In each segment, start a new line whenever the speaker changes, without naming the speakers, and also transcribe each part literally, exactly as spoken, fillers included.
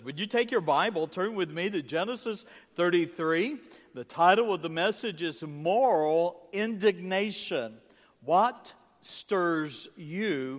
Would you take your Bible, turn with me to Genesis thirty-three. The title of the message is Moral Indignation. What stirs you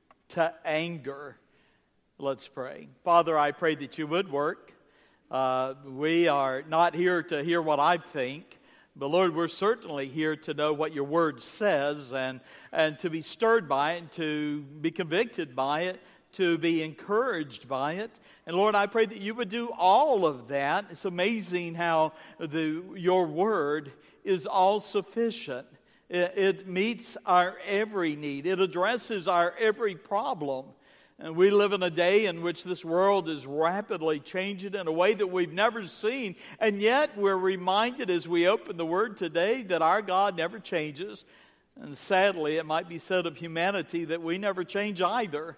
to anger? Let's pray. Father, I pray that you would work. Uh, we are not here to hear what I think, but Lord, we're certainly here to know what your word says and, and to be stirred by it, and to be convicted by it, to be encouraged by it. And Lord, I pray that you would do all of that. It's amazing how the your word is all sufficient. It, it meets our every need. It addresses our every problem. And we live in a day in which this world is rapidly changing in a way that we've never seen. And yet we're reminded as we open the Word today that our God never changes. And sadly, it might be said of humanity that we never change either.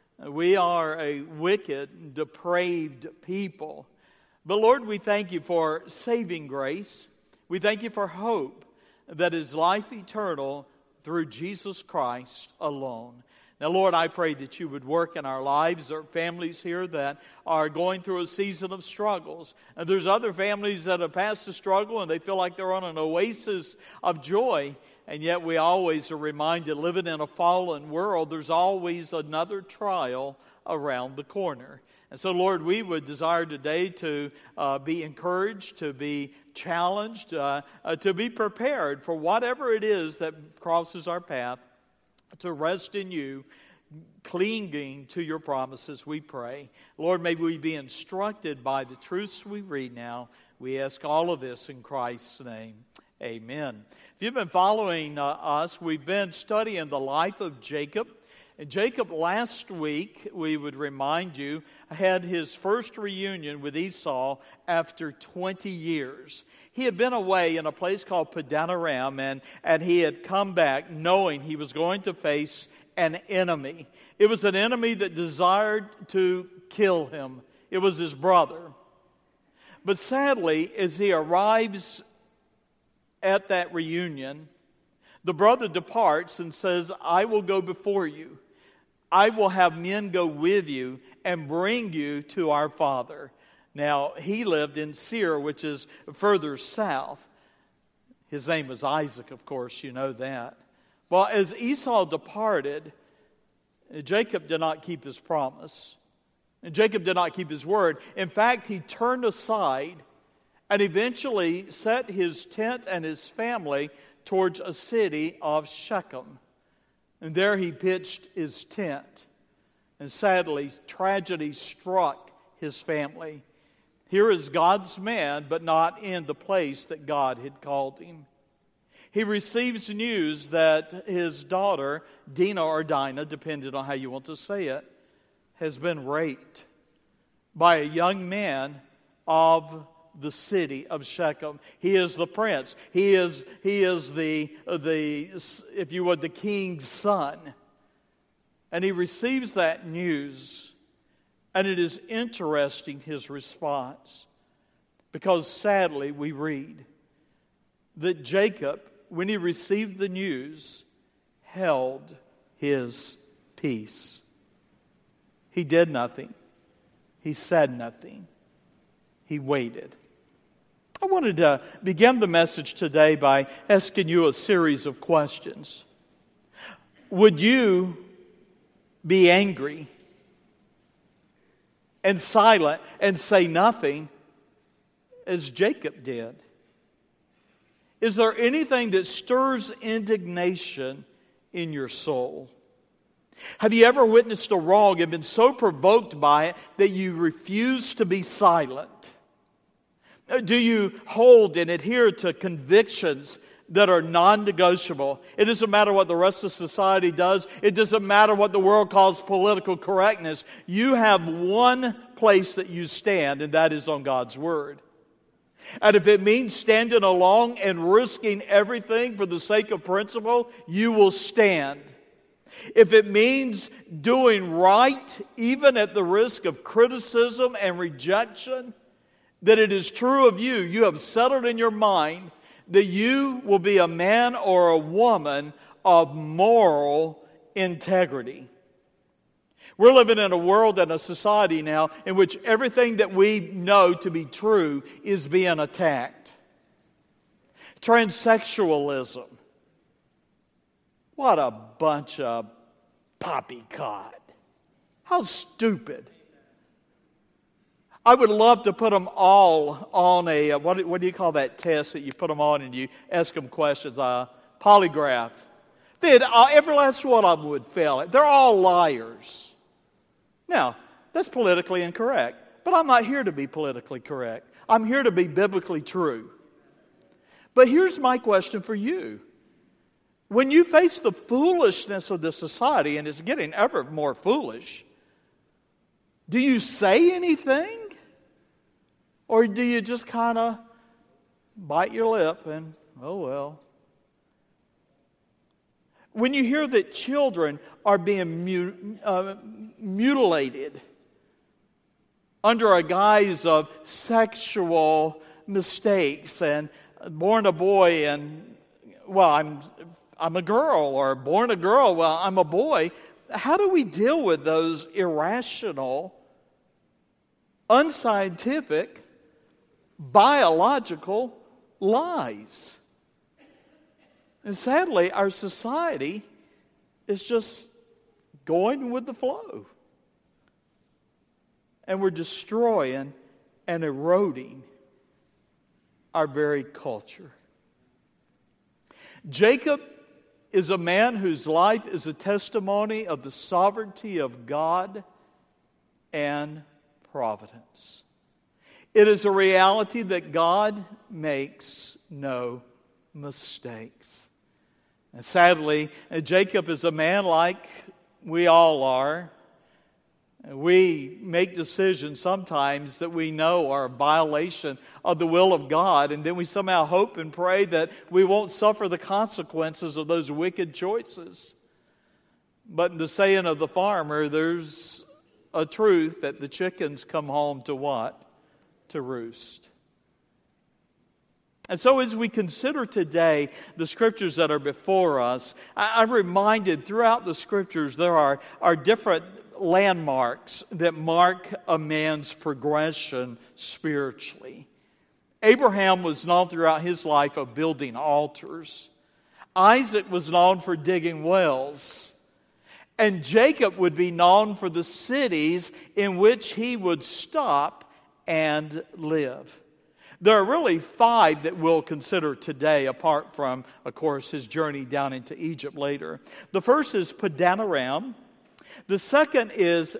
We are a wicked, depraved people. But Lord, we thank you for saving grace. We thank you for hope that is life eternal through Jesus Christ alone. Now, Lord, I pray that you would work in our lives. There are families here that are going through a season of struggles. And there's other families that have passed the struggle and they feel like they're on an oasis of joy. And yet we always are reminded, living in a fallen world, there's always another trial around the corner. And so, Lord, we would desire today to uh, be encouraged, to be challenged, uh, uh, to be prepared for whatever it is that crosses our path, to rest in you, clinging to your promises, we pray. Lord, may we be instructed by the truths we read now. We ask all of this in Christ's name. Amen. If you've been following uh, us, we've been studying the life of Jacob. And Jacob last week, we would remind you, had his first reunion with Esau after twenty years. He had been away in a place called Padan Aram, and, and he had come back knowing he was going to face an enemy. It was an enemy that desired to kill him. It was his brother. But sadly, as he arrives at that reunion, the brother departs and says, I will go before you. I will have men go with you and bring you to our father. Now, he lived in Seir, which is further south. His name was Isaac, of course, you know that. Well, as Esau departed, Jacob did not keep his promise. And Jacob did not keep his word. In fact, he turned aside and eventually set his tent and his family towards a city of Shechem. And there he pitched his tent. And sadly, tragedy struck his family. Here is God's man, but not in the place that God had called him. He receives news that his daughter, Dinah or Dinah, depending on how you want to say it, has been raped by a young man of the city of Shechem. He is the prince. He is, he is the, the, if you would, the king's son. And he receives that news. And it is interesting, his response. Because sadly, we read that Jacob, when he received the news, held his peace. He did nothing. He said nothing. He waited. I wanted to begin the message today by asking you a series of questions. Would you be angry and silent and say nothing as Jacob did? Is there anything that stirs indignation in your soul? Have you ever witnessed a wrong and been so provoked by it that you refuse to be silent? Do you hold and adhere to convictions that are non-negotiable? It doesn't matter what the rest of society does. It doesn't matter what the world calls political correctness. You have one place that you stand, and that is on God's Word. And if it means standing along and risking everything for the sake of principle, you will stand. If it means doing right, even at the risk of criticism and rejection, that it is true of you, you have settled in your mind that you will be a man or a woman of moral integrity. We're living in a world and a society now in which everything that we know to be true is being attacked. Transsexualism. What a bunch of poppycock. How stupid. I would love to put them all on a, what, what do you call that test that you put them on and you ask them questions? A polygraph. Then uh, every last one of them would fail it. They're all liars. Now, that's politically incorrect. But I'm not here to be politically correct. I'm here to be biblically true. But here's my question for you. When you face the foolishness of this society, and it's getting ever more foolish, do you say anything? Or do you just kind of bite your lip and, oh well. When you hear that children are being mu- uh, mutilated under a guise of sexual mistakes and born a boy and, well, I'm I'm a girl, or born a girl, well, I'm a boy. How do we deal with those irrational, unscientific, biological lies? And sadly, our society is just going with the flow. And we're destroying and eroding our very culture. Jacob is a man whose life is a testimony of the sovereignty of God and providence. It is a reality that God makes no mistakes. And sadly, Jacob is a man like we all are. We make decisions sometimes that we know are a violation of the will of God, and then we somehow hope and pray that we won't suffer the consequences of those wicked choices. But in the saying of the farmer, there's a truth that the chickens come home to what? To roost. And so as we consider today the scriptures that are before us, I'm reminded throughout the scriptures there are, are different landmarks that mark a man's progression spiritually. Abraham was known throughout his life of building altars. Isaac was known for digging wells. And Jacob would be known for the cities in which he would stop and live. There are really five that we'll consider today, apart from, of course, his journey down into Egypt later. The first is Padanaram. The second is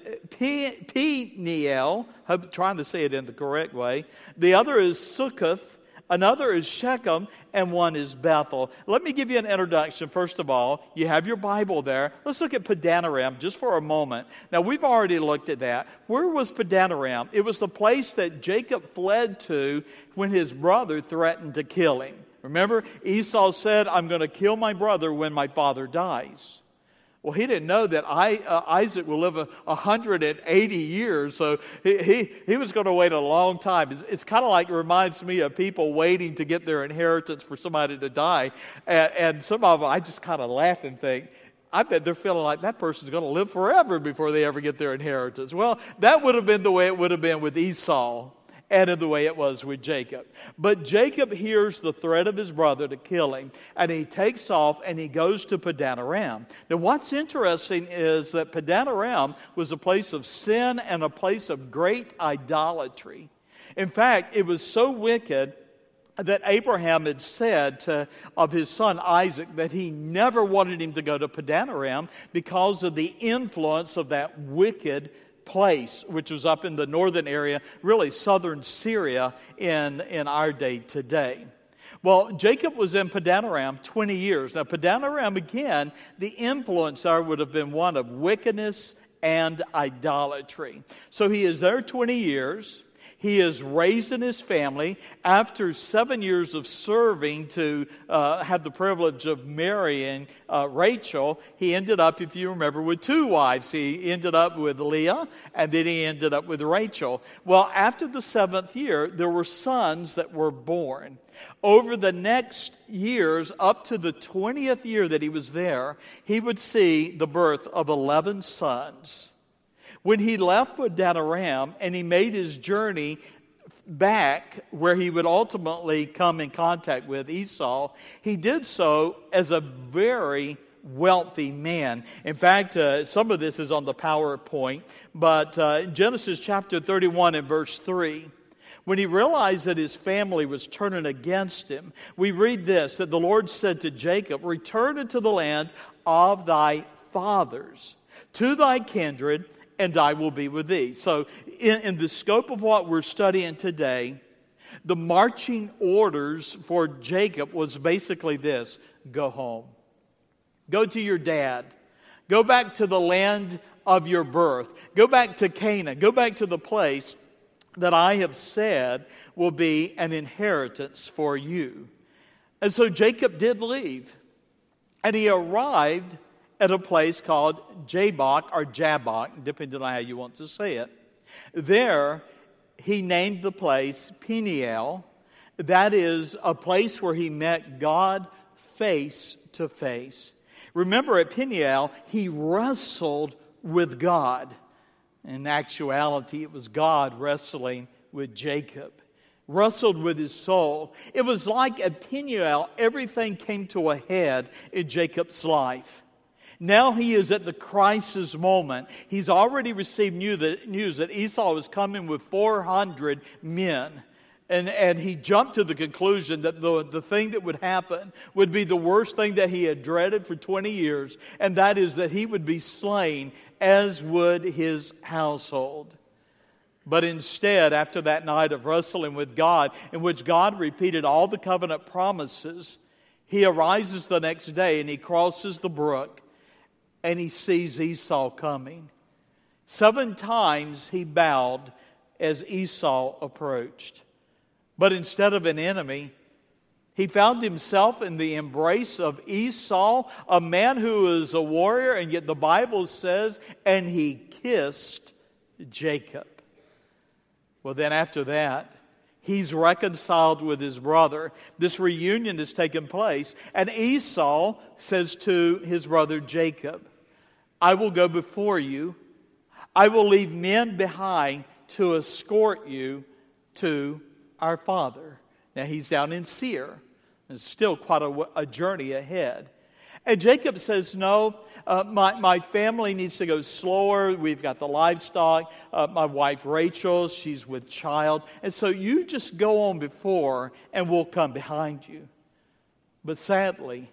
Peniel. I'm trying to say it in the correct way. The other is Sukkoth. Another is Shechem, and one is Bethel. Let me give you an introduction. First of all, you have your Bible there. Let's look at Padanaram just for a moment. Now, we've already looked at that. Where was Padanaram? It was the place that Jacob fled to when his brother threatened to kill him. Remember, Esau said, I'm going to kill my brother when my father dies. Well, he didn't know that I, uh, Isaac will live a, one hundred eighty years, so he, he, he was going to wait a long time. It's, it's kind of like, it reminds me of people waiting to get their inheritance for somebody to die. And, and some of them, I just kind of laugh and think, I bet they're feeling like that person's going to live forever before they ever get their inheritance. Well, that would have been the way it would have been with Esau, and in the way it was with Jacob. But Jacob hears the threat of his brother to kill him, and he takes off and he goes to Padanaram. Now what's interesting is that Padanaram was a place of sin and a place of great idolatry. In fact, it was so wicked that Abraham had said to, of his son Isaac that he never wanted him to go to Padanaram because of the influence of that wicked place, which was up in the northern area, really southern Syria in, in our day today. Well, Jacob was in Padanaram twenty years. Now, Padanaram, again, the influence there would have been one of wickedness and idolatry. So he is there twenty years. He is raising his family. After seven years of serving to uh, have the privilege of marrying uh, Rachel, he ended up, if you remember, with two wives. He ended up with Leah, and then he ended up with Rachel. Well, after the seventh year, there were sons that were born. Over the next years, up to the twentieth year that he was there, he would see the birth of eleven sons. When he left Paddan-aram and he made his journey back where he would ultimately come in contact with Esau, he did so as a very wealthy man. In fact, uh, some of this is on the PowerPoint, but uh, Genesis chapter thirty-one and verse three, when he realized that his family was turning against him, we read this, that the Lord said to Jacob, "Return into the land of thy fathers, to thy kindred, and I will be with thee." So in, in the scope of what we're studying today, the marching orders for Jacob was basically this: go home. Go to your dad. Go back to the land of your birth. Go back to Canaan. Go back to the place that I have said will be an inheritance for you. And so Jacob did leave. And he arrived at a place called Jabbok or Jabbok, depending on how you want to say it. There, he named the place Peniel. That is a place where he met God face to face. Remember, at Peniel, he wrestled with God. In actuality, it was God wrestling with Jacob. Wrestled with his soul. It was like at Peniel, everything came to a head in Jacob's life. Now he is at the crisis moment. He's already received news that Esau was coming with four hundred men. And, and he jumped to the conclusion that the, the thing that would happen would be the worst thing that he had dreaded for twenty years, and that is that he would be slain, as would his household. But instead, after that night of wrestling with God, in which God repeated all the covenant promises, he arises the next day and he crosses the brook and he sees Esau coming. Seven times he bowed as Esau approached. But instead of an enemy, he found himself in the embrace of Esau, a man who is a warrior, and yet the Bible says, and he kissed Jacob. Well, then after that, he's reconciled with his brother. This reunion has taken place, and Esau says to his brother Jacob, "I will go before you. I will leave men behind to escort you to our father." Now he's down in Seir. There's still quite a, a journey ahead. And Jacob says, no, uh, my, my family needs to go slower. We've got the livestock. Uh, my wife Rachel, she's with child. And so you just go on before and we'll come behind you. But sadly,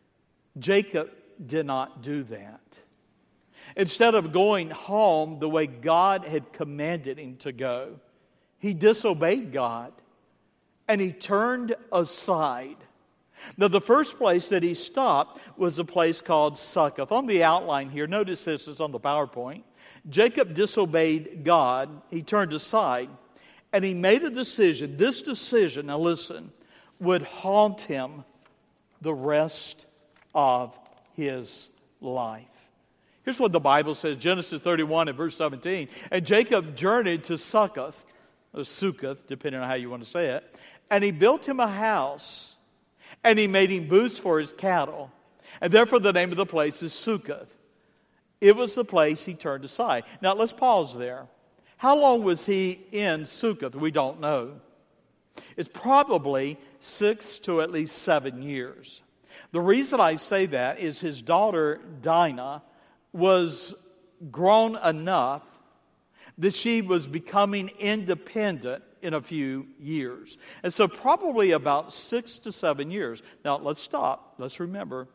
Jacob did not do that. Instead of going home the way God had commanded him to go, he disobeyed God, and he turned aside. Now, the first place that he stopped was a place called Succoth. On the outline here, notice this is on the PowerPoint. Jacob disobeyed God. He turned aside, and he made a decision. This decision, now listen, would haunt him the rest of his life. Here's what the Bible says, Genesis thirty-one and verse seventeen. And Jacob journeyed to Succoth, or Succoth, depending on how you want to say it. And he built him a house, and he made him booths for his cattle. And therefore the name of the place is Succoth. It was the place he turned aside. Now let's pause there. How long was he in Succoth? We don't know. It's probably six to at least seven years. The reason I say that is his daughter Dinah was grown enough that she was becoming independent in a few years. And so probably about six to seven years. Now let's stop. Let's remember.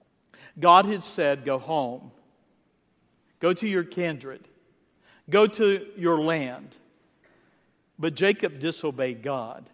God had said, go home. Go to your kindred. Go to your land. But Jacob disobeyed God.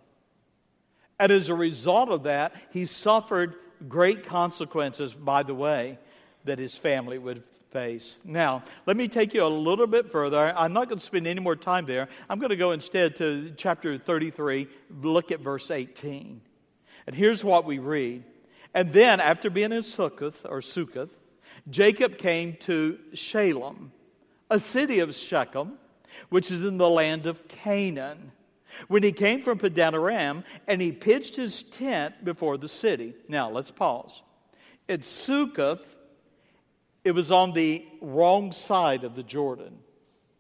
And as a result of that, he suffered great consequences, by the way, that his family would face. Now, let me take you a little bit further. I'm not going to spend any more time there. I'm going to go instead to chapter thirty-three, look at verse eighteen. And here's what we read. And then, after being in Succoth, or Succoth, Jacob came to Shalem, a city of Shechem, which is in the land of Canaan, when he came from Paddan-aram, and he pitched his tent before the city. Now, let's pause. At Succoth, it was on the wrong side of the Jordan.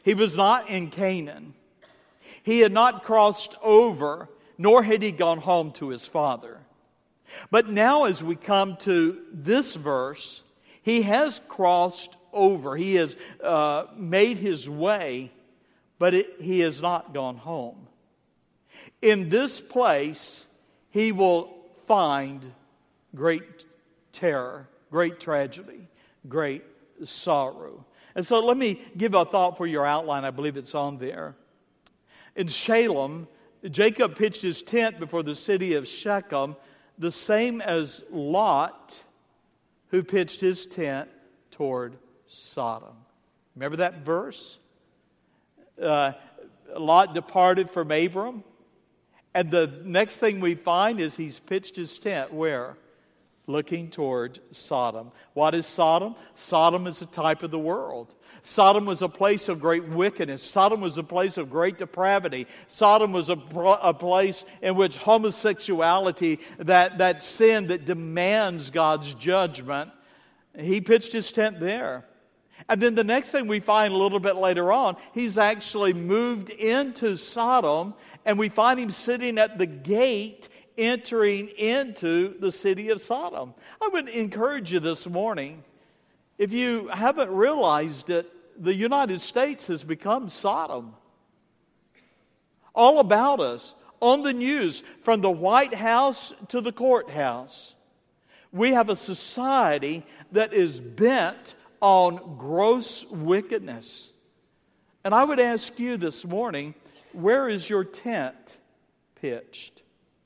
He was not in Canaan. He had not crossed over, nor had he gone home to his father. But now as we come to this verse, he has crossed over. He has uh, made his way, but it, he has not gone home. In this place, he will find great terror, great tragedy, great sorrow. And so let me give a thought for your outline. I believe it's on there. In Shalem, Jacob pitched his tent before the city of Shechem, the same as Lot, who pitched his tent toward Sodom. Remember that verse? Uh, Lot departed from Abram, and the next thing we find is he's pitched his tent where? Looking toward Sodom. What is Sodom? Sodom is a type of the world. Sodom was a place of great wickedness. Sodom was a place of great depravity. Sodom was a, a place in which homosexuality, that, that sin that demands God's judgment, he pitched his tent there. And then the next thing we find a little bit later on, he's actually moved into Sodom, and we find him sitting at the gate entering into the city of Sodom. I would encourage you this morning, if you haven't realized it, the United States has become Sodom. All about us, on the news, from the White House to the courthouse. We have a society that is bent on gross wickedness. And I would ask you this morning, where is your tent pitched?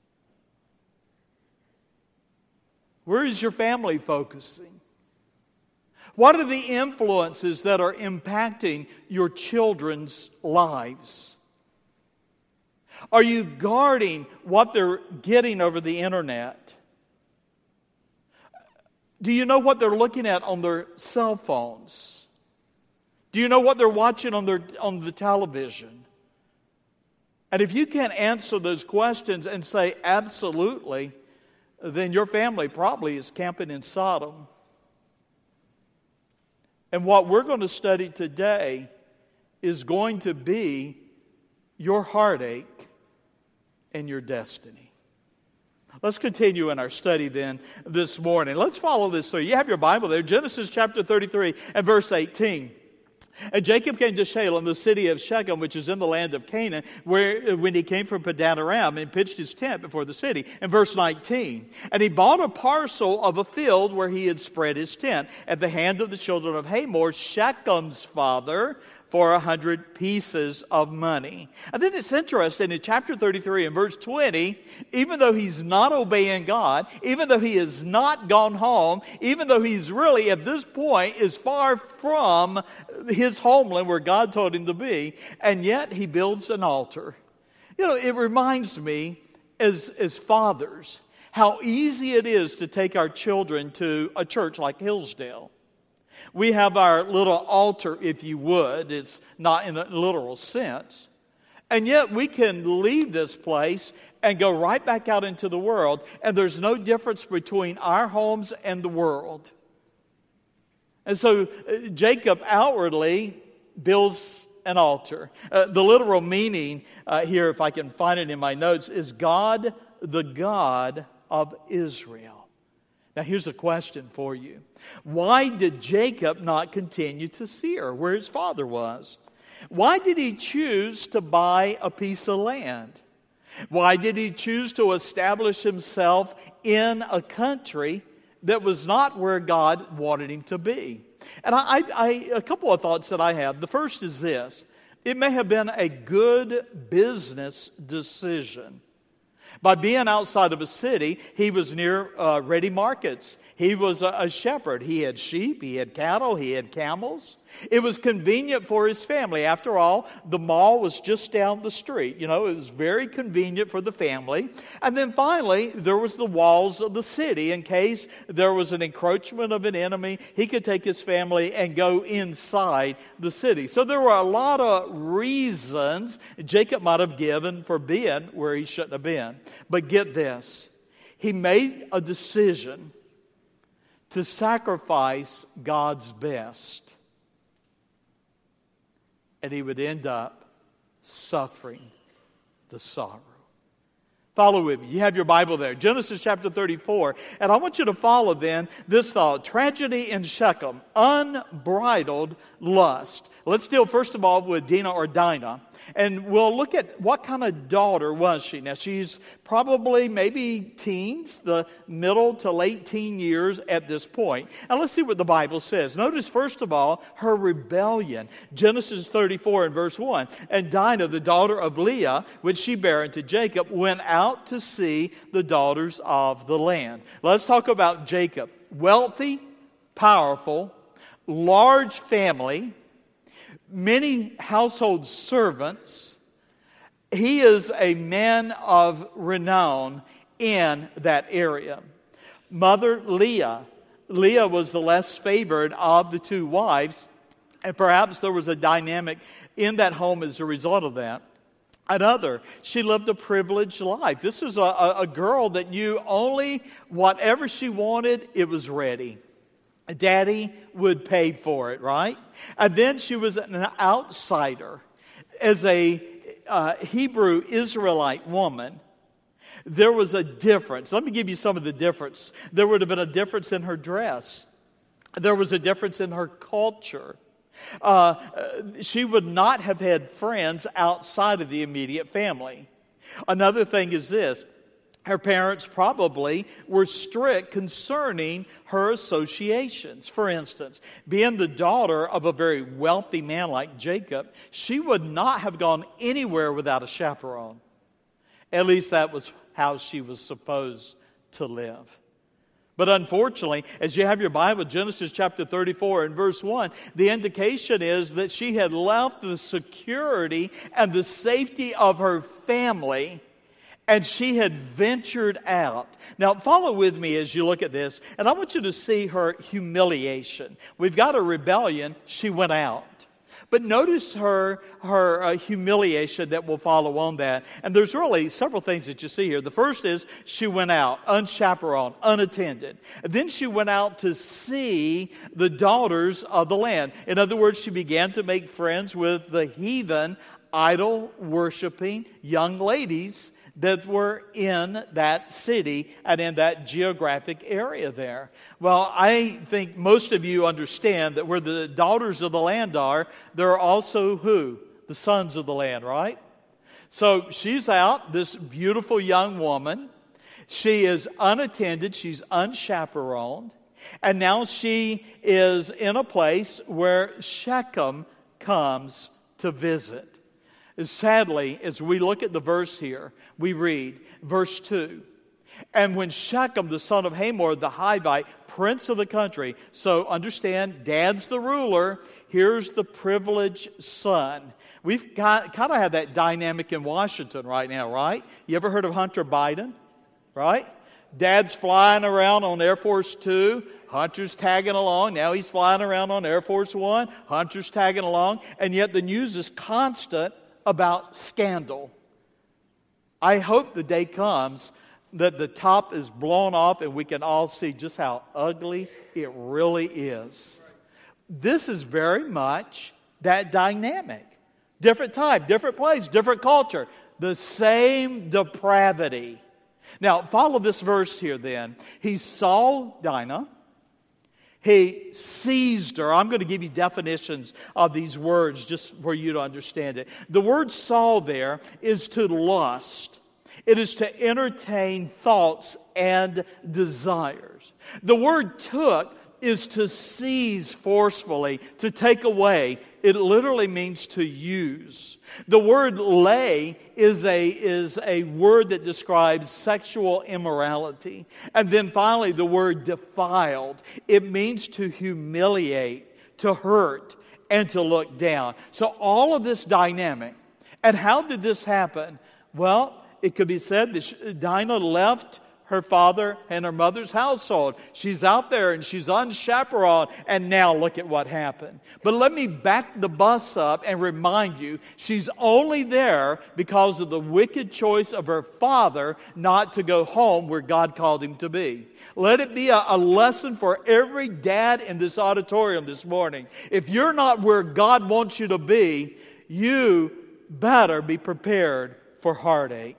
Where is your family focusing? What are the influences that are impacting your children's lives? Are you guarding what they're getting over the internet? Do you know what they're looking at on their cell phones? Do you know what they're watching on their on the television? And if you can't answer those questions and say absolutely, then your family probably is camping in Sodom. And what we're going to study today is going to be your heartache and your destiny. Let's continue in our study then this morning. Let's follow this through. You have your Bible there, Genesis chapter thirty-three and verse eighteen. And Jacob came to Shalem, the city of Shechem, which is in the land of Canaan, where when he came from Padan Aram, and pitched his tent before the city. And verse nineteen, and he bought a parcel of a field where he had spread his tent at the hand of the children of Hamor, Shechem's father, for a hundred pieces of money. And then it's interesting, in chapter thirty-three and verse twenty, even though he's not obeying God, even though he has not gone home, even though he's really at this point is far from his homeland where God told him to be, and yet he builds an altar. You know, it reminds me as, as fathers how easy it is to take our children to a church like Hillsdale. We have our little altar, if you would. It's not in a literal sense. And yet we can leave this place and go right back out into the world, and there's no difference between our homes and the world. And so uh, Jacob outwardly builds an altar. Uh, the literal meaning uh, here, if I can find it in my notes, is God, the God of Israel. Now here's a question for you. Why did Jacob not continue to Seir, where his father was? Why did he choose to buy a piece of land? Why did he choose to establish himself in a country that was not where God wanted him to be? And I, I, a couple of thoughts that I have. The first is this. It may have been a good business decision. By being outside of a city, he was near uh, ready markets. He was a, a shepherd. He had sheep, he had cattle, he had camels. It was convenient for his family. After all, the mall was just down the street. You know, it was very convenient for the family. And then finally, there was the walls of the city. In case there was an encroachment of an enemy, he could take his family and go inside the city. So there were a lot of reasons Jacob might have given for being where he shouldn't have been. But get this, he made a decision to sacrifice God's best. and he would end up suffering the sorrow. Follow with me. You have your Bible there. Genesis chapter thirty-four. And I want you to follow then this thought. Tragedy in Shechem. Unbridled lust. Let's deal first of all with Dinah or Dinah. And we'll look at what kind of daughter was she. Now she's probably maybe teens, the middle to late teen years at this point. And let's see what the Bible says. Notice first of all her rebellion. Genesis thirty-four and verse one. And Dinah, the daughter of Leah, which she bare unto Jacob, went out to see the daughters of the land. Let's talk about Jacob. Wealthy, powerful, large family, many household servants. He is a man of renown in that area. Mother Leah. Leah was the less favored of the two wives, and perhaps there was a dynamic in that home as a result of that. Another, she lived a privileged life. This is a, a, a girl that knew only whatever she wanted, it was ready. Daddy would pay for it, right? And then she was an outsider. As a uh, Hebrew Israelite woman, there was a difference. Let me give you some of the difference. There would have been a difference in her dress. There was a difference in her culture. Uh, she would not have had friends outside of the immediate family. Another thing is this. Her parents probably were strict concerning her associations. For instance, being the daughter of a very wealthy man like Jacob, she would not have gone anywhere without a chaperone. At least that was how she was supposed to live. But unfortunately, as you have your Bible, Genesis chapter thirty-four and verse one, the indication is that she had left the security and the safety of her family, and she had ventured out. Now, follow with me as you look at this, and I want you to see her humiliation. We've got a rebellion. She went out. But notice her, her uh, humiliation that will follow on that. And there's really several things that you see here. The first is she went out, unchaperoned, unattended. And then she went out to see the daughters of the land. In other words, she began to make friends with the heathen, idol-worshiping young ladies that were in that city and in that geographic area there. Well, I think most of you understand that where the daughters of the land are, there are also who? The sons of the land, right? So she's out, this beautiful young woman. She is unattended, she's unchaperoned, and now she is in a place where Shechem comes to visit. Sadly, as we look at the verse here, we read, verse two, and when Shechem, the son of Hamor, the Hivite, prince of the country, so understand, dad's the ruler, here's the privileged son. We've got, kind of have that dynamic in Washington right now, right? You ever heard of Hunter Biden, right? Dad's flying around on Air Force Two. Hunter's tagging along. Now he's flying around on Air Force One. Hunter's tagging along. And yet the news is constant about scandal. I hope the day comes that the top is blown off and we can all see just how ugly it really is. This is very much that dynamic. Different time, different place, different culture. The same depravity. Now, follow this verse here then. He saw Dinah. He seized her. I'm going to give you definitions of these words just for you to understand it. The word saw there is to lust. It is to entertain thoughts and desires. The word took is to seize forcefully, to take away. It literally means to use. The word lay is a, is a word that describes sexual immorality. And then finally, the word defiled. It means to humiliate, to hurt, and to look down. So all of this dynamic. And how did this happen? Well, it could be said that Dinah left her father and her mother's household. She's out there and she's unchaperoned, and now look at what happened. But let me back the bus up and remind you, she's only there because of the wicked choice of her father not to go home where God called him to be. Let it be a, a lesson for every dad in this auditorium this morning. If you're not where God wants you to be, you better be prepared for heartache.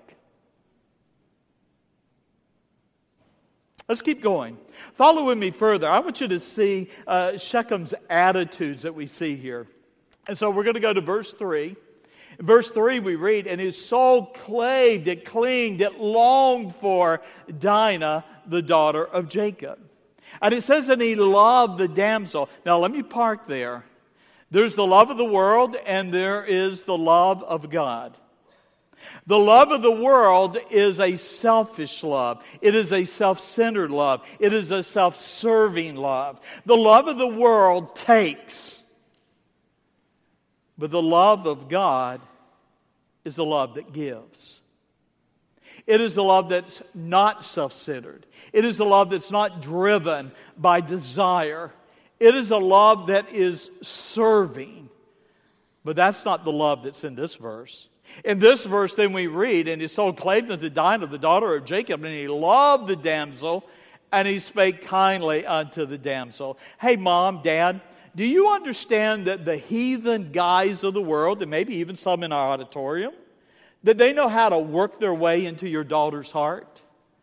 Let's keep going. Follow with me further. I want you to see uh, Shechem's attitudes that we see here. And so we're going to go to verse three. In verse three we read, and his soul claved, it clinged, it longed for Dinah, the daughter of Jacob. And it says, and he loved the damsel. Now let me park there. There's the love of the world and there is the love of God. The love of the world is a selfish love. It is a self-centered love. It is a self-serving love. The love of the world takes. But the love of God is the love that gives. It is a love that's not self-centered. It is a love that's not driven by desire. It is a love that is serving. But that's not the love that's in this verse. In this verse, then we read, and his soul clave unto Dinah, the daughter of Jacob, and he loved the damsel, and he spake kindly unto the damsel. Hey, Mom, Dad, do you understand that the heathen guys of the world, and maybe even some in our auditorium, that they know how to work their way into your daughter's heart?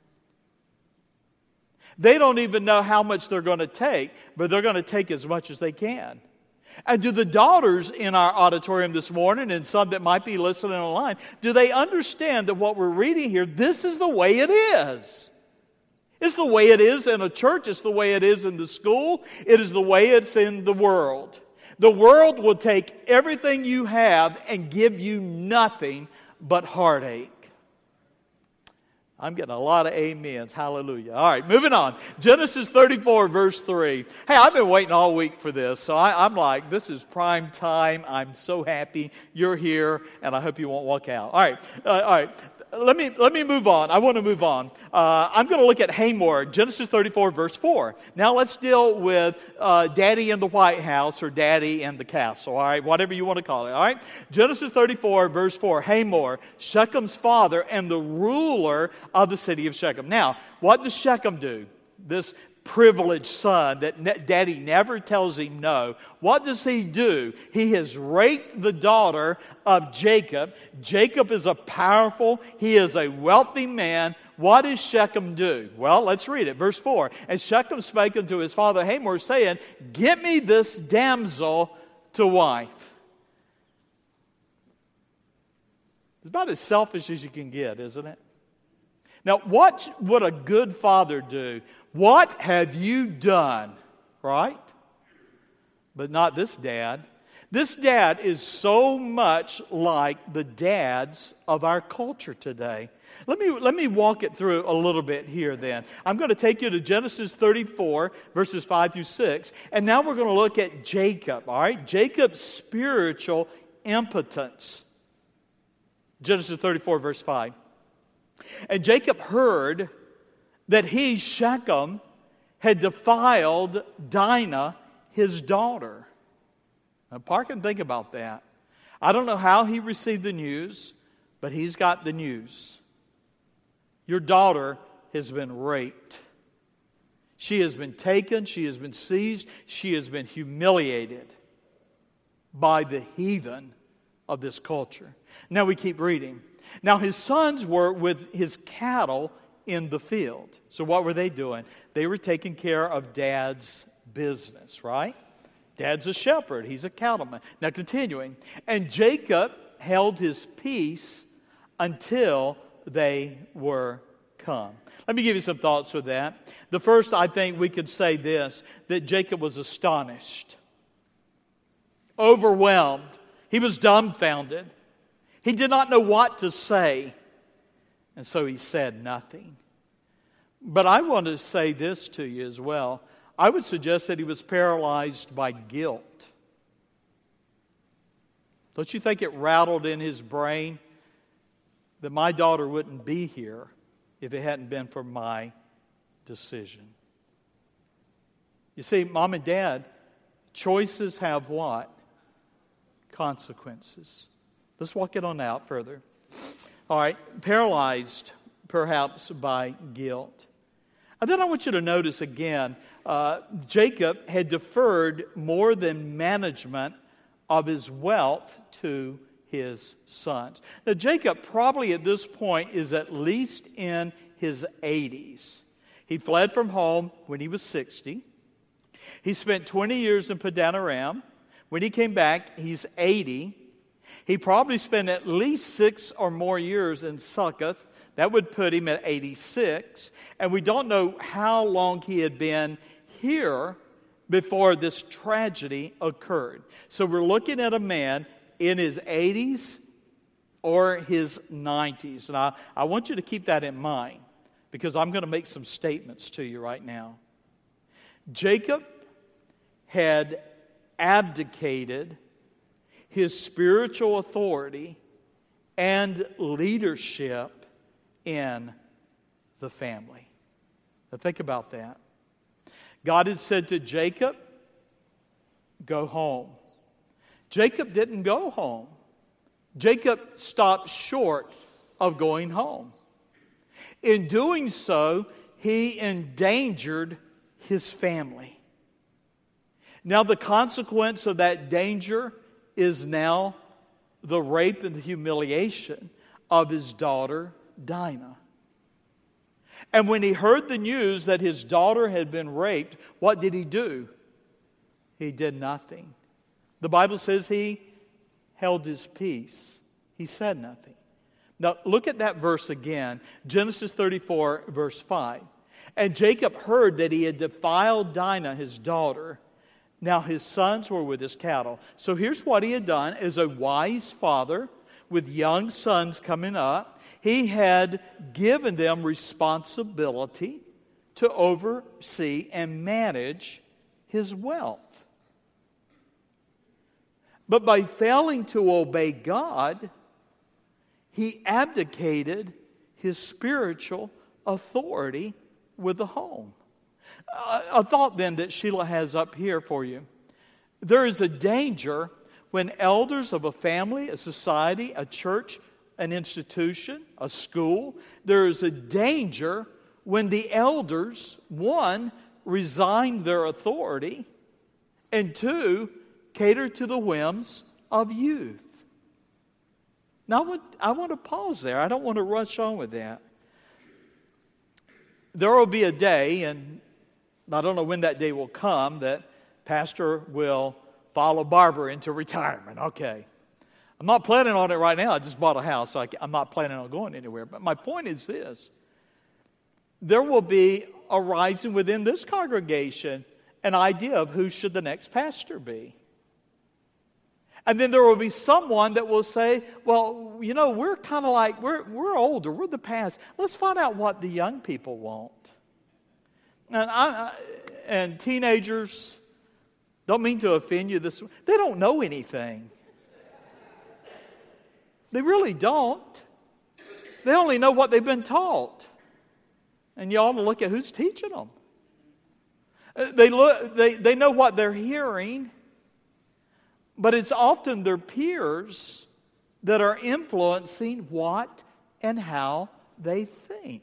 They don't even know how much they're going to take, but they're going to take as much as they can. And do the daughters in our auditorium this morning, and some that might be listening online, do they understand that what we're reading here, this is the way it is? It's the way it is in a church. It's the way it is in the school. It is the way it's in the world. The world will take everything you have and give you nothing but heartache. I'm getting a lot of amens. Hallelujah. All right, moving on. Genesis thirty-four, verse three. Hey, I've been waiting all week for this, so I, I'm like, this is prime time. I'm so happy you're here, and I hope you won't walk out. All right, uh, all right. Let me let me move on. I want to move on. Uh, I'm going to look at Hamor, Genesis thirty-four, verse four. Now let's deal with uh, Daddy in the White House or Daddy in the castle. All right, whatever you want to call it. All right, Genesis thirty-four, verse four. Hamor, Shechem's father and the ruler of the city of Shechem. Now, what does Shechem do? This privileged son that ne- daddy never tells him no. What does he do? He has raped the daughter of Jacob. Jacob is a powerful, he is a wealthy man. What does Shechem do? Well, let's read it. Verse four. And Shechem spake unto his father Hamor, saying, get me this damsel to wife. It's about as selfish as you can get, isn't it? Now, what would a good father do? What have you done? Right? But not this dad. This dad is so much like the dads of our culture today. Let me, let me walk it through a little bit here then. I'm going to take you to Genesis thirty-four, verses five through six. And now we're going to look at Jacob, all right? Jacob's spiritual impotence. Genesis thirty-four, verse five. And Jacob heard that he, Shechem, had defiled Dinah, his daughter. Now, park and think about that. I don't know how he received the news, but he's got the news. Your daughter has been raped. She has been taken, she has been seized, she has been humiliated by the heathen of this culture. Now we keep reading. Now his sons were with his cattle in the field. So what were they doing? They were taking care of Dad's business, right? Dad's a shepherd. He's a cattleman. Now continuing. And Jacob held his peace until they were come. Let me give you some thoughts with that. The first, I think we could say this, that Jacob was astonished, overwhelmed. He was dumbfounded. He did not know what to say. And so he said nothing. But I want to say this to you as well. I would suggest that he was paralyzed by guilt. Don't you think it rattled in his brain that my daughter wouldn't be here if it hadn't been for my decision? You see, Mom and Dad, choices have what? Consequences. Let's walk it on out further. All right, paralyzed perhaps by guilt. And then I want you to notice again, uh, Jacob had deferred more than management of his wealth to his sons. Now, Jacob probably at this point is at least in his eighties. He fled from home when he was sixty. He spent twenty years in Padan Aram. When he came back, he's eighty. He probably spent at least six or more years in Succoth. That would put him at eighty-six. And we don't know how long he had been here before this tragedy occurred. So we're looking at a man in his eighties or his nineties. And I, I want you to keep that in mind, because I'm going to make some statements to you right now. Jacob had abdicated his spiritual authority and leadership in the family. Now think about that. God had said to Jacob, go home. Jacob didn't go home. Jacob stopped short of going home. In doing so, he endangered his family. Now the consequence of that danger is now the rape and the humiliation of his daughter, Dinah. And when he heard the news that his daughter had been raped, what did he do? He did nothing. The Bible says he held his peace. He said nothing. Now look at that verse again. Genesis thirty-four, verse five. And Jacob heard that he had defiled Dinah, his daughter. Now his sons were with his cattle. So here's what he had done. As a wise father with young sons coming up, he had given them responsibility to oversee and manage his wealth. But by failing to obey God, he abdicated his spiritual authority with the home. A thought then that Sheila has up here for you. There is a danger when elders of a family, a society, a church, an institution, a school, there is a danger when the elders, one, resign their authority, and two, cater to the whims of youth. Now, I want, I want to pause there. I don't want to rush on with that. There will be a day, and I don't know when that day will come, that pastor will follow Barbara into retirement. Okay. I'm not planning on it right now. I just bought a house, so I, I'm not planning on going anywhere. But my point is this. There will be arising within this congregation an idea of who should the next pastor be. And then there will be someone that will say, well, you know, we're kind of like, we're, we're older, we're the past. Let's find out what the young people want. And, I, and teenagers, don't mean to offend you, this, they don't know anything. They really don't. They only know what they've been taught. And you ought to look at who's teaching them. They, look, they, they know what they're hearing, but it's often their peers that are influencing what and how they think.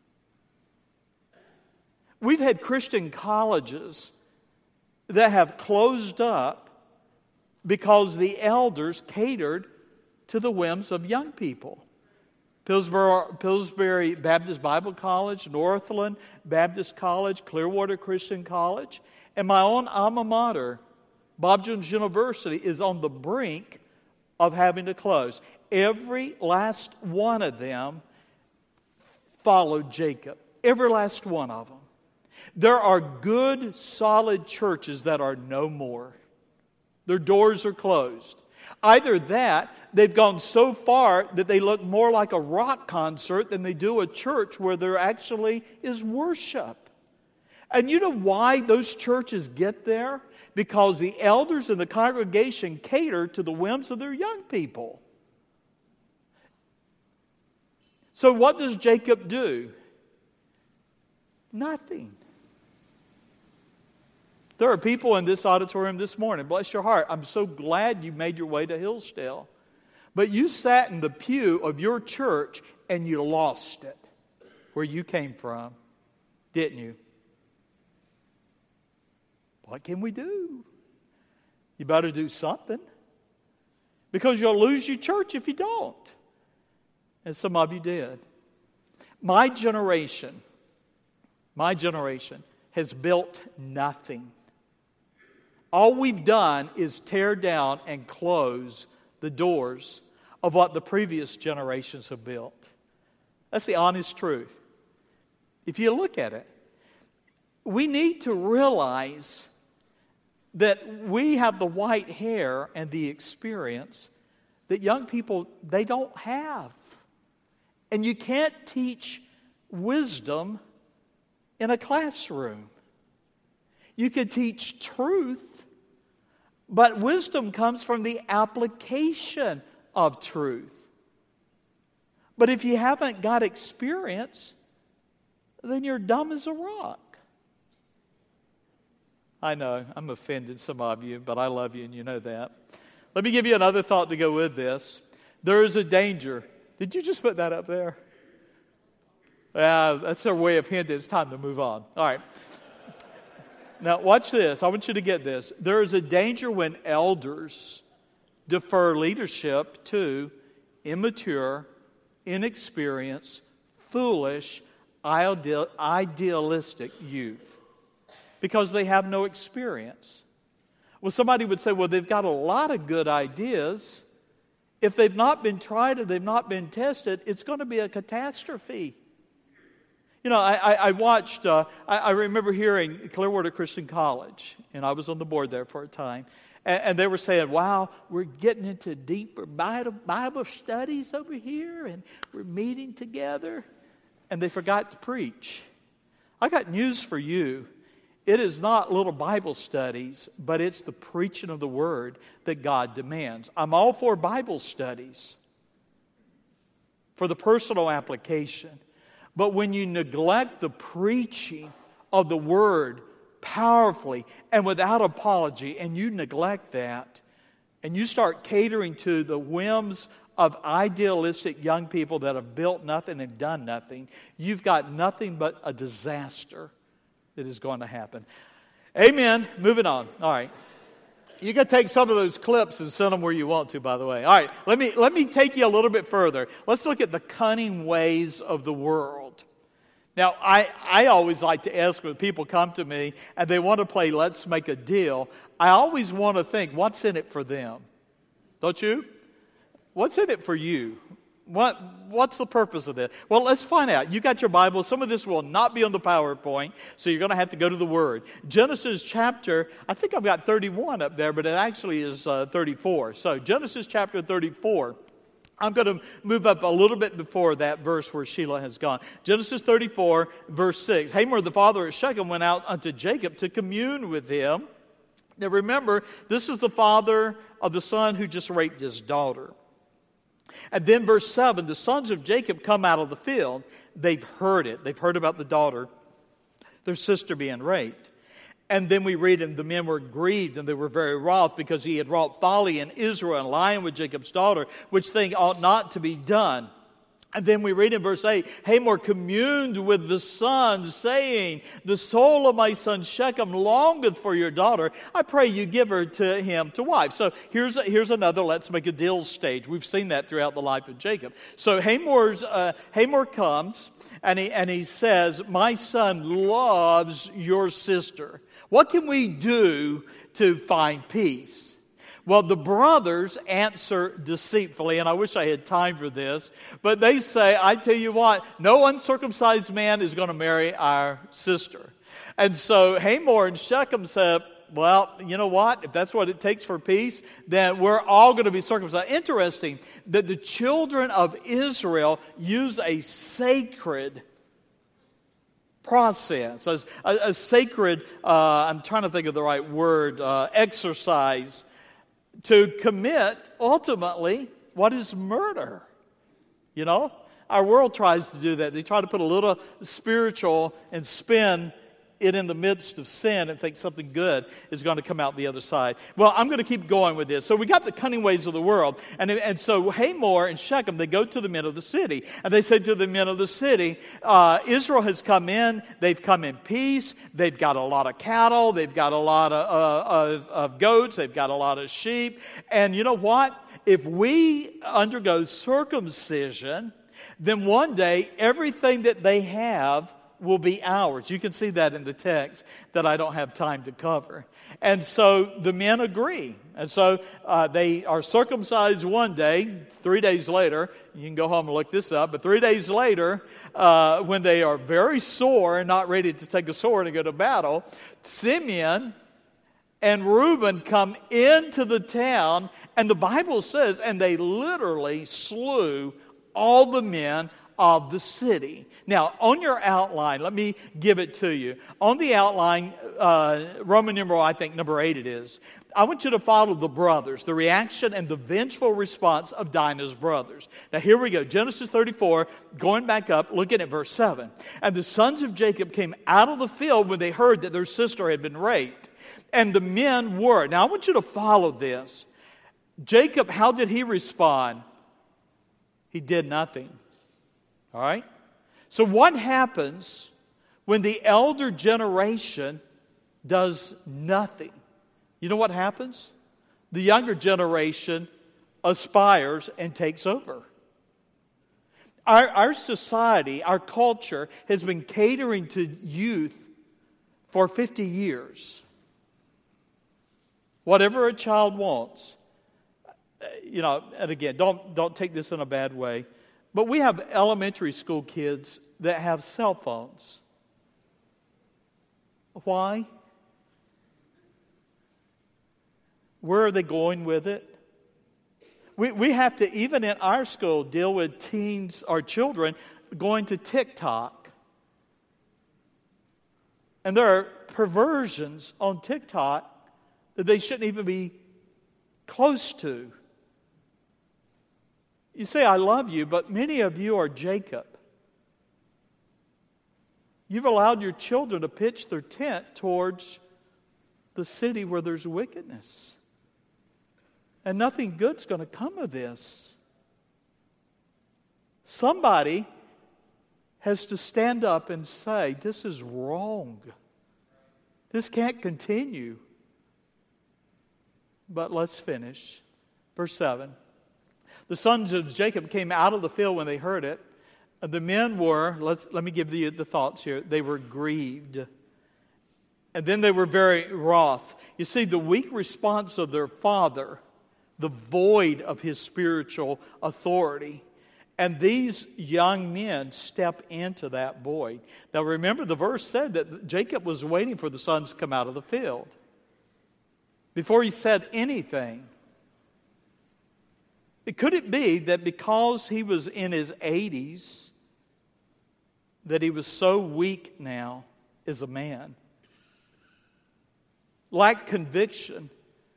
We've had Christian colleges that have closed up because the elders catered to the whims of young people. Pillsbury, Pillsbury Baptist Bible College, Northland Baptist College, Clearwater Christian College, and my own alma mater, Bob Jones University, is on the brink of having to close. Every last one of them followed Jacob. Every last one of them. There are good, solid churches that are no more. Their doors are closed. Either that, they've gone so far that they look more like a rock concert than they do a church where there actually is worship. And you know why those churches get there? Because the elders in the congregation cater to the whims of their young people. So what does Jacob do? Nothing. There are people in this auditorium this morning, bless your heart, I'm so glad you made your way to Hillsdale. But you sat in the pew of your church and you lost it where you came from, didn't you? What can we do? You better do something. because you'll lose your church if you don't. And some of you did. My generation, my generation has built nothing. All we've done is tear down and close the doors of what the previous generations have built. That's the honest truth. If you look at it, we need to realize that we have the white hair and the experience that young people, they don't have. And you can't teach wisdom in a classroom. You can teach truth, but wisdom comes from the application of truth. But if you haven't got experience, then you're dumb as a rock. I know, I'm offending some of you, but I love you and you know that. Let me give you another thought to go with this. There is a danger. Did you just put that up there? Yeah, that's our way of hinting it's time to move on. All right. Now, watch this. I want you to get this. There is a danger when elders defer leadership to immature, inexperienced, foolish, ideal, idealistic youth because they have no experience. Well, somebody would say, well, they've got a lot of good ideas. If they've not been tried or they've not been tested, it's going to be a catastrophe. You know, I, I, I watched, uh, I, I remember hearing Clearwater Christian College, and I was on the board there for a time, and, and they were saying, wow, we're getting into deeper Bible, Bible studies over here, and we're meeting together, and they forgot to preach. I got news for you. It is not little Bible studies, but it's the preaching of the Word that God demands. I'm all for Bible studies, for the personal application. But when you neglect the preaching of the Word powerfully and without apology, and you neglect that, and you start catering to the whims of idealistic young people that have built nothing and done nothing, you've got nothing but a disaster that is going to happen. Amen. Moving on. All right. You can take some of those clips and send them where you want to, by the way. All right. Let me, let me take you a little bit further. Let's look at the cunning ways of the world. Now, I, I always like to ask when people come to me and they want to play Let's Make a Deal, I always want to think, what's in it for them? Don't you? What's in it for you? What What's the purpose of this? Well, let's find out. You got your Bible. Some of this will not be on the PowerPoint, so you're going to have to go to the Word. Genesis chapter, I think I've got thirty-one up there, but it actually is uh, thirty-four. So Genesis chapter thirty-four. I'm going to move up a little bit before that verse where Sheila has gone. Genesis thirty-four, verse six. Hamor, the father of Shechem, went out unto Jacob to commune with him. Now remember, this is the father of the son who just raped his daughter. And then verse seven, the sons of Jacob come out of the field. They've heard it. They've heard about the daughter, their sister being raped. And then we read, and the men were grieved, and they were very wroth, because he had wrought folly in Israel, and lying with Jacob's daughter, which thing ought not to be done. And then we read in verse eight, Hamor communed with the sons, saying, the soul of my son Shechem longeth for your daughter. I pray you give her to him to wife. So here's a, here's another let's make a deal stage. We've seen that throughout the life of Jacob. So Hamor's, uh, Hamor comes, and he, and he says, my son loves your sister. What can we do to find peace? Well, the brothers answer deceitfully, and I wish I had time for this, but they say, I tell you what, no uncircumcised man is going to marry our sister. And so Hamor and Shechem said, well, you know what? If that's what it takes for peace, then we're all going to be circumcised. Interesting that the children of Israel use a sacred process, a, a sacred, uh, I'm trying to think of the right word, uh, exercise, to commit, ultimately, what is murder. You know? Our world tries to do that. They try to put a little spiritual and spin it in the midst of sin and think something good is going to come out the other side. Well, I'm going to keep going with this. So we got the cunning ways of the world. And, and so Hamor and Shechem, they go to the men of the city. And they say to the men of the city, uh, Israel has come in. They've come in peace. They've got a lot of cattle. They've got a lot of, uh, of, of goats. They've got a lot of sheep. And you know what? if we undergo circumcision, then one day everything that they have will be ours. You can see that in the text that I don't have time to cover. And so the men agree. And so uh, they are circumcised one day. Three days later, you can go home and look this up, but three days later, uh, when they are very sore and not ready to take a sword and go to battle, Simeon and Reuben come into the town, and the Bible says, and they literally slew all the men of the city. Now, on your outline, let me give it to you. On the outline, uh, Roman numeral, I think number eight it is, I want you to follow the brothers, the reaction and the vengeful response of Dinah's brothers. Now, here we go. Genesis thirty-four, going back up, looking at verse seven. And the sons of Jacob came out of the field when they heard that their sister had been raped. And the men were. Now, I want you to follow this. Jacob, how did he respond? He did nothing. All right? So what happens when the elder generation does nothing? You know what happens? The younger generation aspires and takes over. Our, our society, our culture has been catering to youth for fifty years. Whatever a child wants. You know, and again, don't, don't take this in a bad way. But we have elementary school kids that have cell phones. Why? Where are they going with it? We, we have to, even in our school, deal with teens or children going to TikTok. And there are perversions on TikTok that they shouldn't even be close to. You say, I love you, but many of you are Jacob. You've allowed your children to pitch their tent towards the city where there's wickedness. And nothing good's going to come of this. Somebody has to stand up and say, this is wrong. This can't continue. But let's finish. Verse seven. The sons of Jacob came out of the field when they heard it. The men were, let's, let me give you the thoughts here, they were grieved. And then they were very wroth. You see, the weak response of their father, the void of his spiritual authority. And these young men step into that void. Now remember, the verse said that Jacob was waiting for the sons to come out of the field. Before he said anything. Could it be that because he was in his eighties, that he was so weak now as a man? Lacked conviction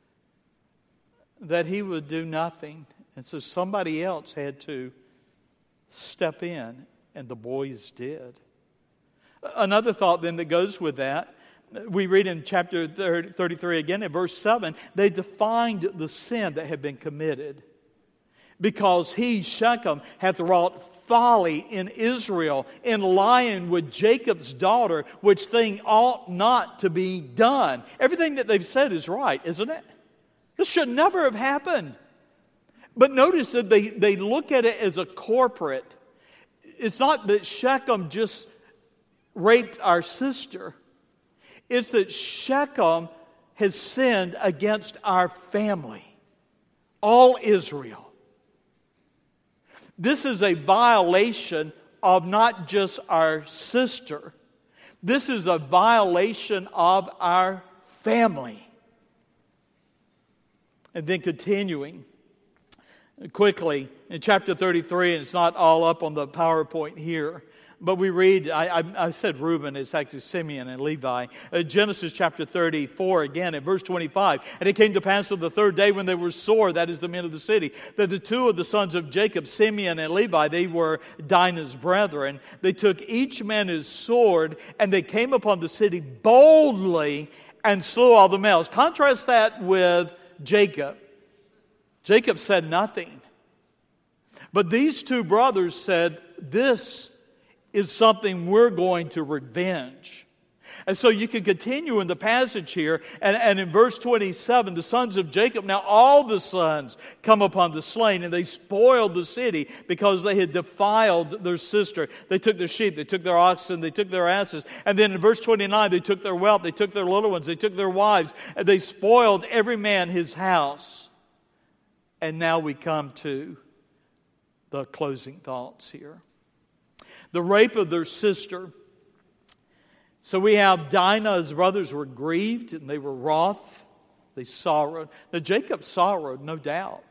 that he would do nothing. And so somebody else had to step in, and the boys did. Another thought then that goes with that, we read in chapter thirty-three again in verse seven, they defined the sin that had been committed. Because he, Shechem, hath wrought folly in Israel, in lying with Jacob's daughter, which thing ought not to be done. Everything that they've said is right, isn't it? This should never have happened. But notice that they, they look at it as a corporate. It's not that Shechem just raped our sister. It's that Shechem has sinned against our family. All Israel. This is a violation of not just our sister. This is a violation of our family. And then continuing quickly in chapter thirty-three, and it's not all up on the PowerPoint here, but we read, I, I, I said Reuben, it's actually Simeon and Levi. Uh, Genesis chapter thirty-four again in verse twenty-five. And it came to pass on the third day when they were sore, that is the men of the city, that the two of the sons of Jacob, Simeon and Levi, they were Dinah's brethren. They took each man his sword, and they came upon the city boldly and slew all the males. Contrast that with Jacob. Jacob said nothing. But these two brothers said, this is something we're going to revenge. And so you can continue in the passage here, and, and in verse twenty-seven, the sons of Jacob, now all the sons come upon the slain, and they spoiled the city because they had defiled their sister. They took their sheep, they took their oxen, they took their asses. And then in verse twenty-nine, they took their wealth, they took their little ones, they took their wives, and they spoiled every man his house. And now we come to the closing thoughts here. The rape of their sister. So we have Dinah, his brothers were grieved and they were wroth. They sorrowed. Now Jacob sorrowed, no doubt.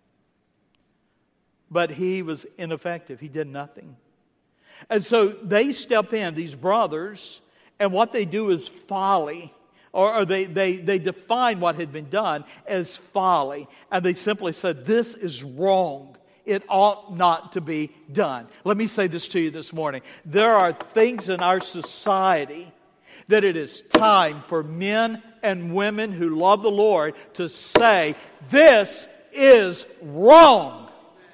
But he was ineffective. He did nothing. And so they step in, these brothers, and what they do is folly. Or, or they, they, they define what had been done as folly. And they simply said, this is wrong. It ought not to be done. Let me say this to you this morning. There are things in our society that it is time for men and women who love the Lord to say, this is wrong.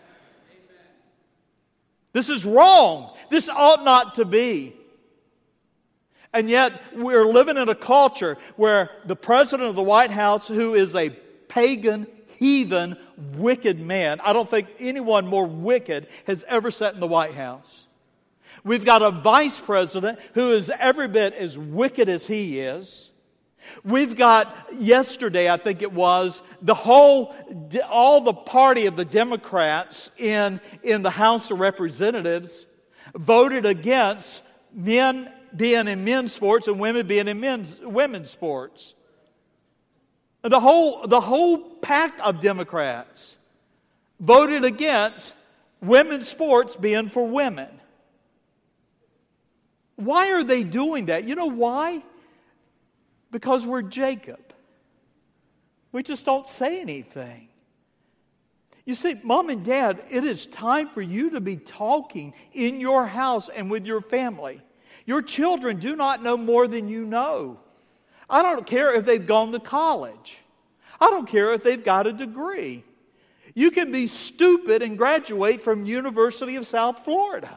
This is wrong. This ought not to be. And yet we're living in a culture where the president of the White House, who is a pagan, heathen, wicked man. I don't think anyone more wicked has ever sat in the White House. We've got a vice president who is every bit as wicked as he is. We've got, yesterday I think it was, the whole, all the party of the Democrats in, in the House of Representatives voted against men being in men's sports and women being in men's, women's sports. The whole, the whole pack of Democrats voted against women's sports being for women. Why are they doing that? You know why? Because we're Jacob. We just don't say anything. You see, Mom and Dad, it is time for you to be talking in your house and with your family. Your children do not know more than you know. I don't care if they've gone to college. I don't care if they've got a degree. You can be stupid and graduate from University of South Florida.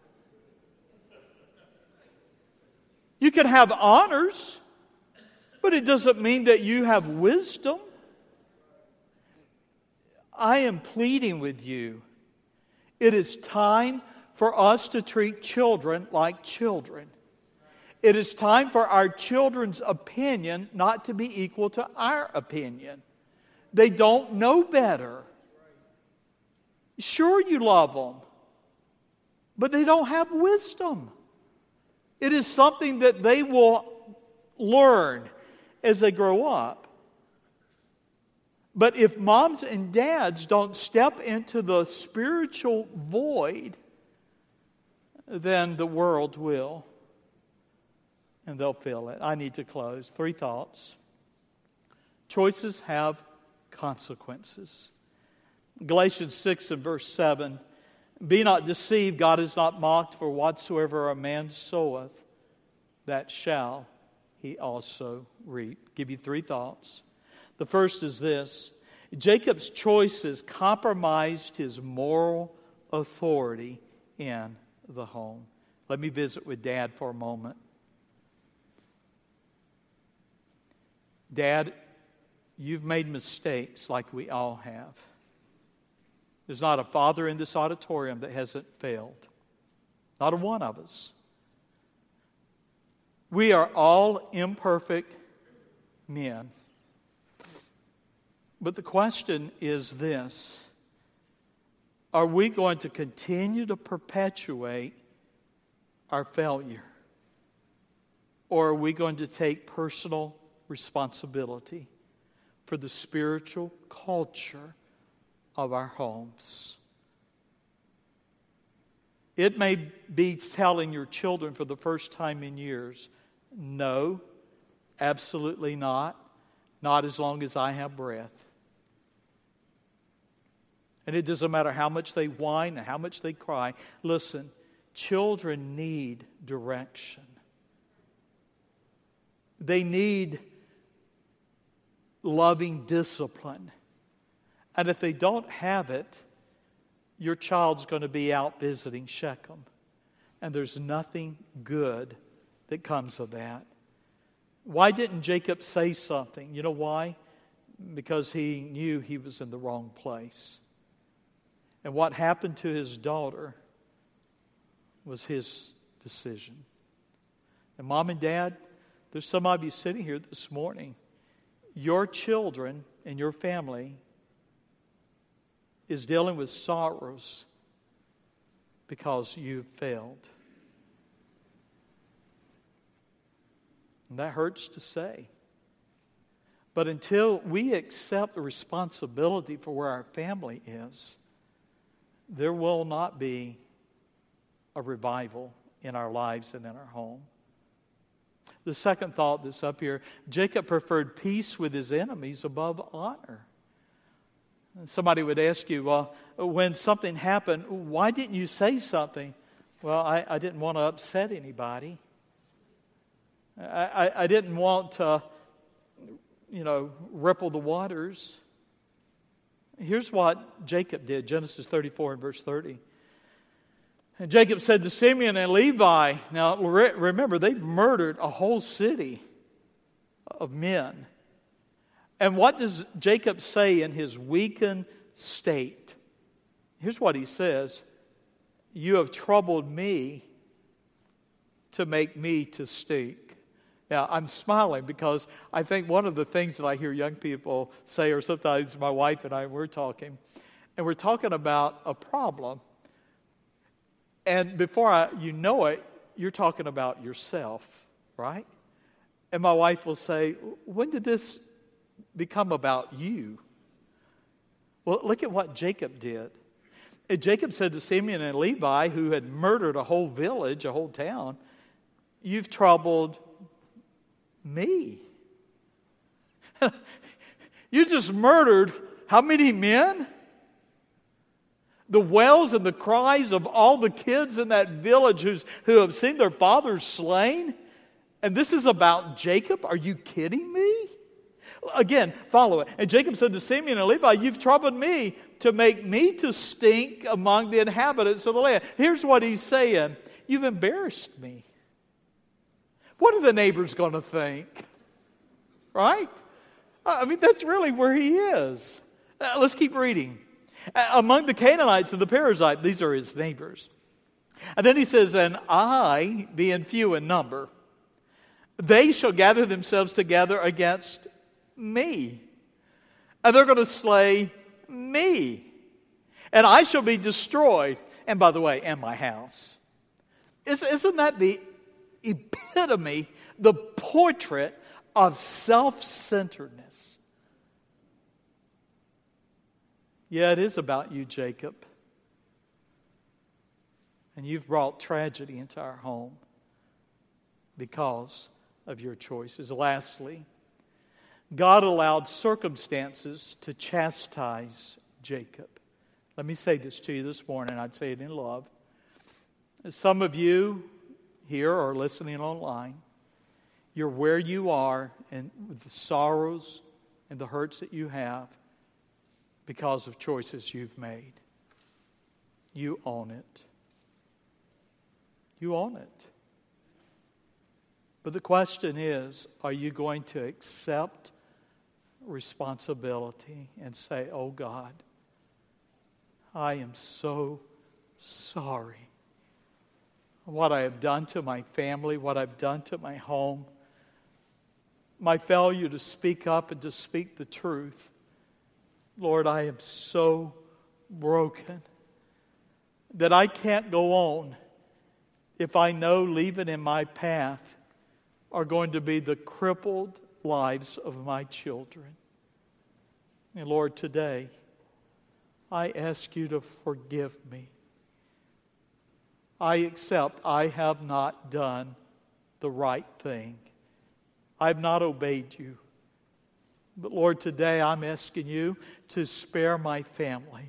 You can have honors, but it doesn't mean that you have wisdom. I am pleading with you. It is time for us to treat children like children. It is time for our children's opinion not to be equal to our opinion. They don't know better. Sure, you love them, but they don't have wisdom. It is something that they will learn as they grow up. But if moms and dads don't step into the spiritual void, then the world will. And they'll feel it. I need to close. Three thoughts. Choices have consequences. Galatians six and verse seven. Be not deceived, God is not mocked, for whatsoever a man soweth, that shall he also reap. Give you three thoughts. The first is this. Jacob's choices compromised his moral authority in the home. Let me visit with Dad for a moment. Dad, you've made mistakes like we all have. There's not a father in this auditorium that hasn't failed. Not a one of us. We are all imperfect men. But the question is this. Are we going to continue to perpetuate our failure? Or are we going to take personal responsibility for the spiritual culture of our homes? It may be telling your children for the first time in years, no, absolutely not, not as long as I have breath. And it doesn't matter how much they whine and how much they cry. Listen, children need direction. They need loving discipline. And if they don't have it, your child's going to be out visiting Shechem. And there's nothing good that comes of that. Why didn't Jacob say something? You know why? Because he knew he was in the wrong place. And what happened to his daughter was his decision. And Mom and Dad, there's some of you sitting here this morning. Your children and your family is dealing with sorrows because you've failed. And that hurts to say. But until we accept the responsibility for where our family is, there will not be a revival in our lives and in our home. The second thought that's up here, Jacob preferred peace with his enemies above honor. And somebody would ask you, well, when something happened, why didn't you say something? Well, I, I didn't want to upset anybody. I, I, I didn't want to, you know, ripple the waters. Here's what Jacob did, Genesis thirty-four and verse thirty. And Jacob said to Simeon and Levi, now re- remember, they've murdered a whole city of men. And what does Jacob say in his weakened state? Here's what he says. You have troubled me to make me to stink. Now, I'm smiling because I think one of the things that I hear young people say, or sometimes my wife and I, we're talking, and we're talking about a problem. And before I, you know it, you're talking about yourself, right? And my wife will say, when did this become about you? Well, look at what Jacob did. And Jacob said to Simeon and Levi, who had murdered a whole village, a whole town, you've troubled me. You just murdered how many men? The wails and the cries of all the kids in that village who's, who have seen their fathers slain. And this is about Jacob? Are you kidding me? Again, follow it. And Jacob said to Simeon and Levi, you've troubled me to make me to stink among the inhabitants of the land. Here's what he's saying. You've embarrassed me. What are the neighbors going to think? Right? I mean, that's really where he is. Uh, let's keep reading. Uh, among the Canaanites and the Perizzites, these are his neighbors. And then he says, and I, being few in number, they shall gather themselves together against me. And they're going to slay me. And I shall be destroyed. And by the way, and my house. Isn't that the epitome, the portrait of self-centeredness? Yeah, it is about you, Jacob. And you've brought tragedy into our home because of your choices. Lastly, God allowed circumstances to chastise Jacob. Let me say this to you this morning. I'd say it in love. Some of you here or listening online, you're where you are and with the sorrows and the hurts that you have because of choices you've made. You own it. You own it. But the question is, are you going to accept responsibility and say, oh God, I am so sorry. What I have done to my family, what I've done to my home, my failure to speak up and to speak the truth. Lord, I am so broken that I can't go on if I know leaving in my path are going to be the crippled lives of my children. And Lord, today, I ask you to forgive me. I accept I have not done the right thing. I have not obeyed you. But Lord, today I'm asking you to spare my family,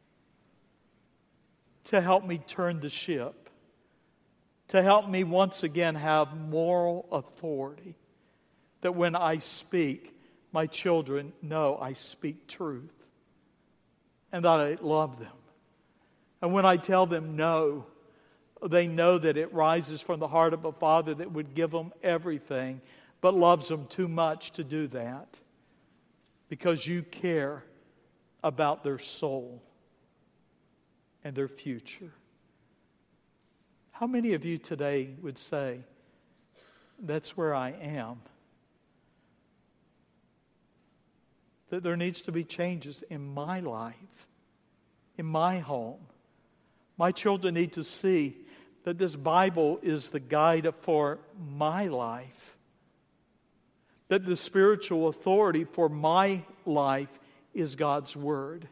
to help me turn the ship, to help me once again have moral authority, that when I speak, my children know I speak truth and that I love them. And when I tell them no, they know that it rises from the heart of a Father that would give them everything but loves them too much to do that because you care about their soul and their future. How many of you today would say, that's where I am? That there needs to be changes in my life, in my home. My children need to see that this Bible is the guide for my life. That the spiritual authority for my life is God's Word.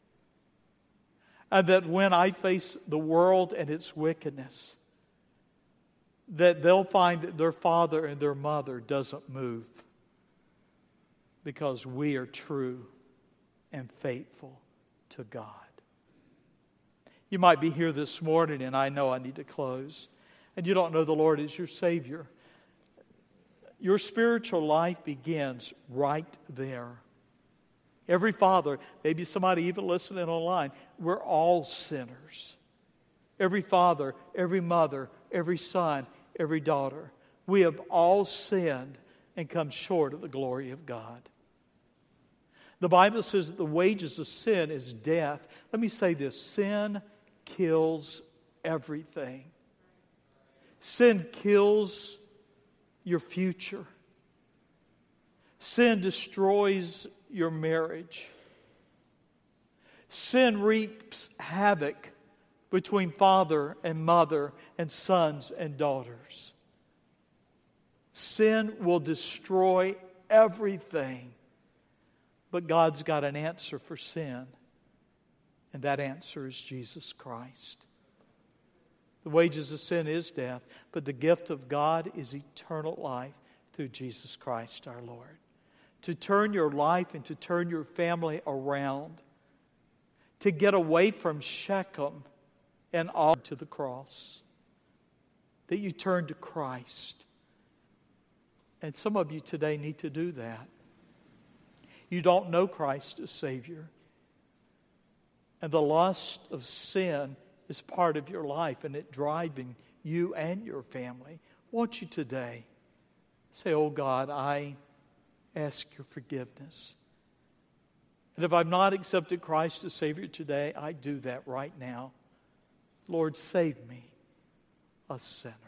And that when I face the world and its wickedness, that they'll find that their father and their mother doesn't move because we are true and faithful to God. You might be here this morning, and I know I need to close, and you don't know the Lord as your Savior. Your spiritual life begins right there. Every father, maybe somebody even listening online, we're all sinners. Every father, every mother, every son, every daughter. We have all sinned and come short of the glory of God. The Bible says that the wages of sin is death. Let me say this, sin kills everything. Sin kills your future. Sin destroys your marriage. Sin wreaks havoc between father and mother and sons and daughters. Sin will destroy everything. But God's got an answer for sin. And that answer is Jesus Christ. The wages of sin is death, but the gift of God is eternal life through Jesus Christ our Lord. To turn your life and to turn your family around. To get away from Shechem and all to the cross. That you turn to Christ. And some of you today need to do that. You don't know Christ as Savior. And the lust of sin is part of your life and it driving you and your family. Won't you today say, oh God, I ask your forgiveness. And if I've not accepted Christ as Savior today, I do that right now. Lord, save me, a sinner.